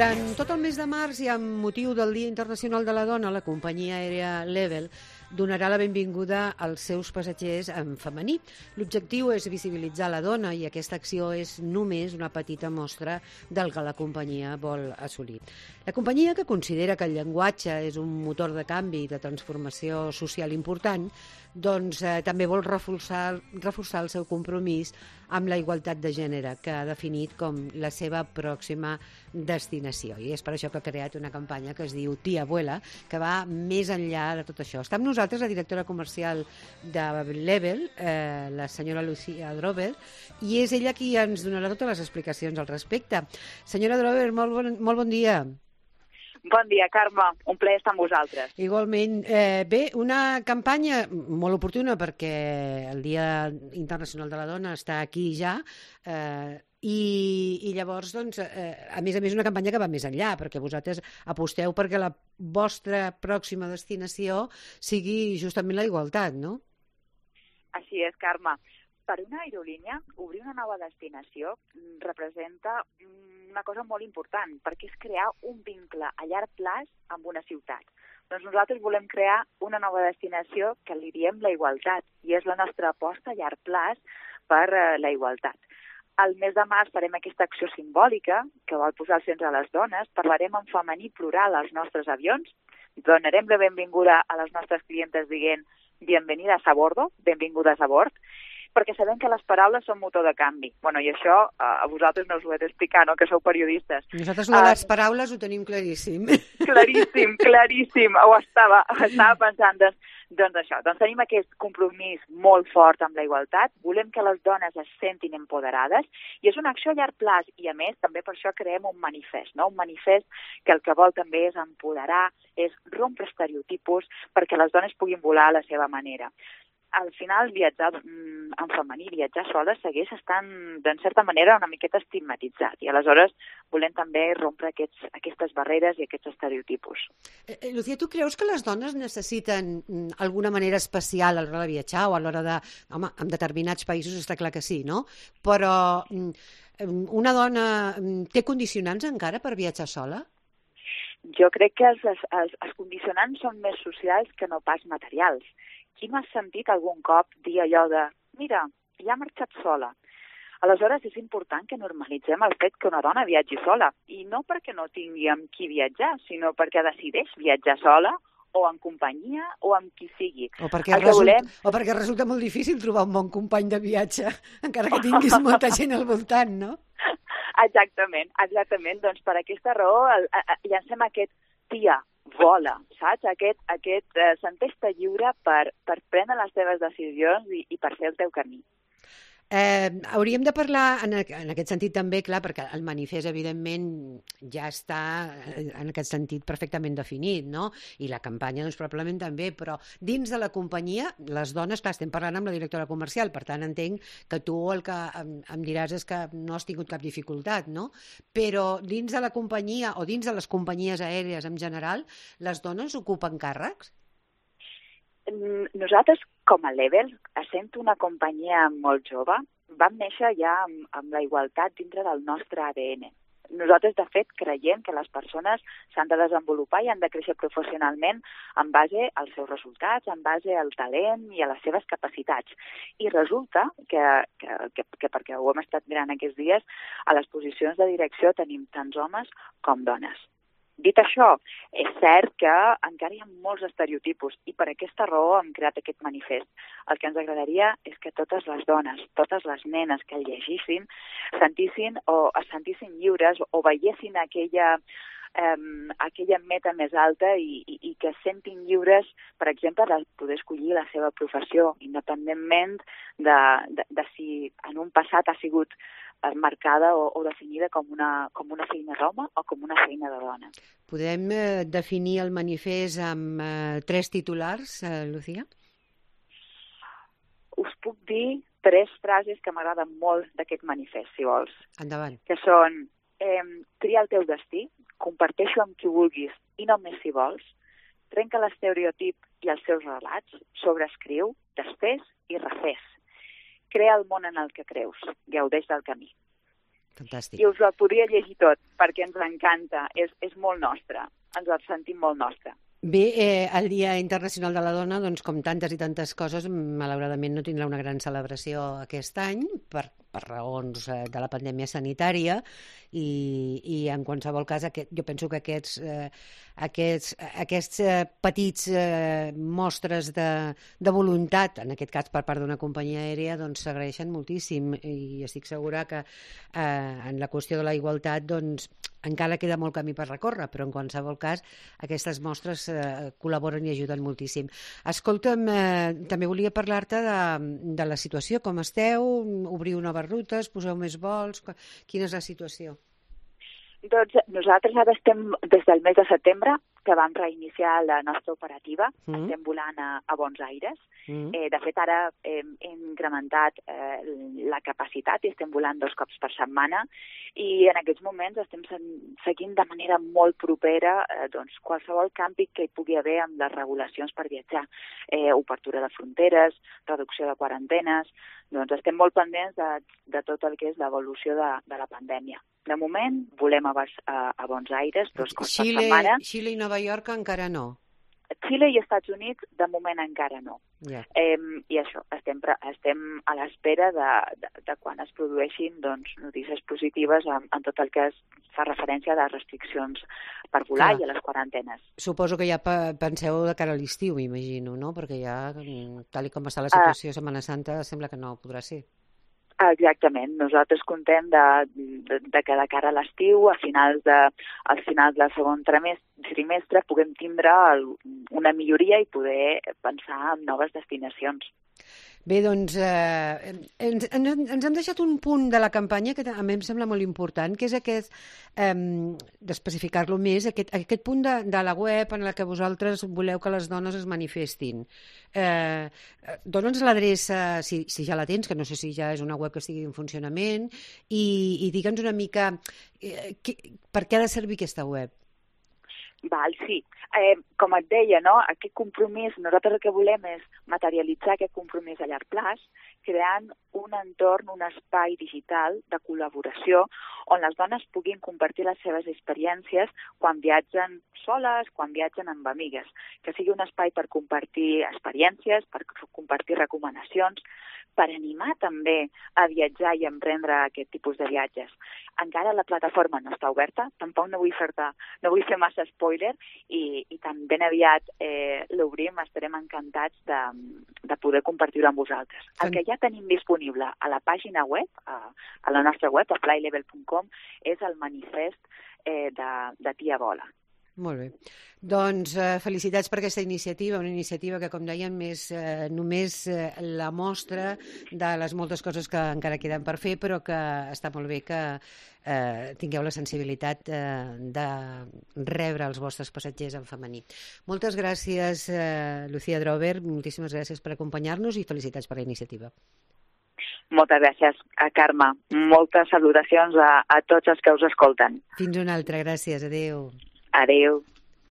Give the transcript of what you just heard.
Durant tot el mes de març i amb motiu del Dia Internacional de la Dona, la companyia aèria LEVEL donarà la benvinguda als seus passatgers en femení. L'objectiu és visibilitzar la dona i aquesta acció és només una petita mostra del que la companyia vol assolir. La companyia, que considera que el llenguatge és un motor de canvi i de transformació social important, doncs també vol reforçar el seu compromís amb la igualtat de gènere, que ha definit com la seva pròxima destinació. I és per això que ha creat una campanya que es diu Tia Abuela, que va més enllà de tot això. Està amb nosaltres la directora comercial de LEVEL, la senyora Lucía Drover, i és ella qui ens donarà totes les explicacions al respecte. Senyora Drover, molt bon dia. Bon dia, Carme. Un plaer estar amb vosaltres. Igualment. Bé, una campanya molt oportuna perquè el Dia Internacional de la Dona està aquí ja i llavors, doncs, a més una campanya que va més enllà, perquè vosaltres aposteu perquè la vostra pròxima destinació sigui justament la igualtat, no? Així és, Carme. Per una aerolínia, obrir una nova destinació representa una cosa molt important, perquè és crear un vincle a llarg plaç amb una ciutat. Doncs nosaltres volem crear una nova destinació que li diem la igualtat, i és la nostra aposta a llarg plaç per la igualtat. Al mes de març farem aquesta acció simbòlica que vol posar al centre les dones, parlarem en femení plural als nostres avions, donarem la benvinguda a les nostres clientes dient «Bienvenidas a bordo», «Benvingudes a bord», perquè sabem que les paraules són motor de canvi. I això a vosaltres no us ho he d'explicar, no?, que sou periodistes. Nosaltres les paraules ho tenim claríssim. Claríssim. Ho estava pensant. Doncs això, tenim aquest compromís molt fort amb la igualtat, volem que les dones es sentin empoderades, i és una acció a llarg plaç, i a més també per això creem un manifest, no? Un manifest que el que vol també és empoderar, és rompre estereotipos perquè les dones puguin volar a la seva manera. Al final, viatjar en femení, viatjar sola, segueix estant, d'en certa manera, una miqueta estigmatitzat. I aleshores volem també rompre aquestes barreres i aquests estereotipos. Lucía, tu creus que les dones necessiten alguna manera especial a l'hora de viatjar o a l'hora de... Home, en determinats països està clar que sí, no? Però una dona té condicionants encara per viatjar sola? Jo crec que els condicionants són més socials que no pas materials. Qui no ha sentit algun cop dir allò de «Mira, ja ha marxat sola». Aleshores, és important que normalitzem el fet que una dona viatgi sola, i no perquè no tingui amb qui viatjar, sinó perquè decideix viatjar sola o en companyia o amb qui sigui. O perquè resulta molt difícil trobar un bon company de viatge, encara que tinguis molta gent al voltant, no? Exactament. Doncs per aquesta raó llancem aquest tia, vola, saps? Aquest sentir-te lliure per prendre les teves decisions i per fer el teu camí. Hauríem de parlar en aquest sentit també, clar, perquè el manifest, evidentment, ja està en aquest sentit perfectament definit, no? I la campanya, doncs, probablement també, però dins de la companyia, les dones, clar, estem parlant amb la directora comercial, per tant, entenc que tu el que em diràs és que no has tingut cap dificultat, no? Però dins de la companyia o dins de les companyies aèries en general, les dones ocupen càrrecs? Nosaltres, com a LEVEL, essent una companyia molt jove, vam néixer ja amb la igualtat dintre del nostre ADN. Nosaltres, de fet, creiem que les persones s'han de desenvolupar i han de créixer professionalment en base als seus resultats, en base al talent i a les seves capacitats. I resulta que perquè ho hem estat mirant aquests dies, a les posicions de direcció tenim tants homes com dones. Dit això, és cert que encara hi ha molts estereotipos i per aquesta raó hem creat aquest manifest. El que ens agradaria és que totes les dones, totes les nenes que el llegissin, es sentissin lliures o veiessin aquella meta més alta i que es sentin lliures, per exemple, de poder escollir la seva professió, independentment de si en un passat ha sigut marcada o definida com una feina d'home o com una feina de dona. Podem definir el manifest amb 3 titulars, Lucía? Us puc dir 3 frases que m'agraden molt d'aquest manifest, si vols. Endavant. Que són tria el teu destí, comparteix-ho amb qui vulguis i només si vols, trenca l'estereotip i els seus relats, sobreescriu, desfés i refés. Crea el món en el que creus, gaudeix del camí. Fantàstic. I us el podria llegir tot, perquè ens encanta, és molt nostre, ens el sentim molt nostre. Bé, el Dia Internacional de la Dona, doncs, com tantes i tantes coses, malauradament no tindrà una gran celebració aquest any per raons de la pandèmia sanitària i en qualsevol cas jo penso que aquests petits mostres de voluntat, en aquest cas per part d'una companyia aèria, doncs s'agraeixen moltíssim i estic segura que en la qüestió de la igualtat doncs encara queda molt camí per recórrer, però en qualsevol cas aquestes mostres col·laboren i ajuden moltíssim. Escolta'm, també volia parlar-te de la situació, com esteu, obriu noves rutes, poseu més vols, quina és la situació? Doncs nosaltres ara estem, des del mes de setembre, que vam reiniciar la nostra operativa, estem volant a Buenos Aires. De fet, ara hem incrementat la capacitat i estem volant 2 cops per setmana i en aquests moments estem seguint de manera molt propera doncs, qualsevol canvi que hi pugui haver amb les regulacions per viatjar. Obertura de fronteres, reducció de quarantenes, doncs estem molt pendents de tot el que és l'evolució de la pandèmia. De moment, volem a Buenos Aires 2 cops per setmana. Xile i Nova York encara no. Xile i Estats Units, de moment, encara no. Yeah. I això, estem a l'espera de quan es produeixin doncs, notícies positives en tot el que fa referència a les restriccions per volar i a les quarantenes. Suposo que ja penseu de cara a l'estiu, m'imagino, no? Perquè ja, tal com està la situació a Setmana Santa, sembla que no podrà ser. Exactament. Nosaltres contem de que de cara a l'estiu, al final del segon trimestre, puguem tindre una milloria i poder pensar en noves destinacions. Bé, doncs ens hem deixat un punt de la campanya que a mi em sembla molt important, que és aquest, d'especificar-lo més, aquest punt de la web en la que vosaltres voleu que les dones es manifestin. Dóna'ns l'adreça, si ja la tens, que no sé si ja és una web que estigui en funcionament, i digue'ns una mica per què ha de servir aquesta web. Val, sí. Com et deia, no? Aquest compromís, nosaltres el que volem és materialitzar aquest compromís a llarg plaç, creant un entorn, un espai digital de col·laboració on les dones puguin compartir les seves experiències quan viatgen soles, quan viatgen amb amigues, que sigui un espai per compartir experiències, per compartir recomanacions, per animar també a viatjar i emprendre aquest tipus de viatges. Encara la plataforma no està oberta, tampoc no vull fer massa spoiler i tan ben aviat l'obrim, estarem encantats de poder compartir-ho amb vosaltres. El que ja tenim disponible a la pàgina web, a la nostra web, a flylevel.com, és el manifest de Tia Vola. Molt bé. Doncs felicitats per aquesta iniciativa, una iniciativa que, com deien, és només la mostra de les moltes coses que encara queden per fer, però que està molt bé que tingueu la sensibilitat de rebre els vostres passatgers en femení. Moltes gràcies, Lucía Drover, moltíssimes gràcies per acompanyar-nos i felicitats per la iniciativa. Moltes gràcies, Carme. Moltes salutacions a tots els que us escolten. Fins una altra, gràcies. Adéu. Adéu.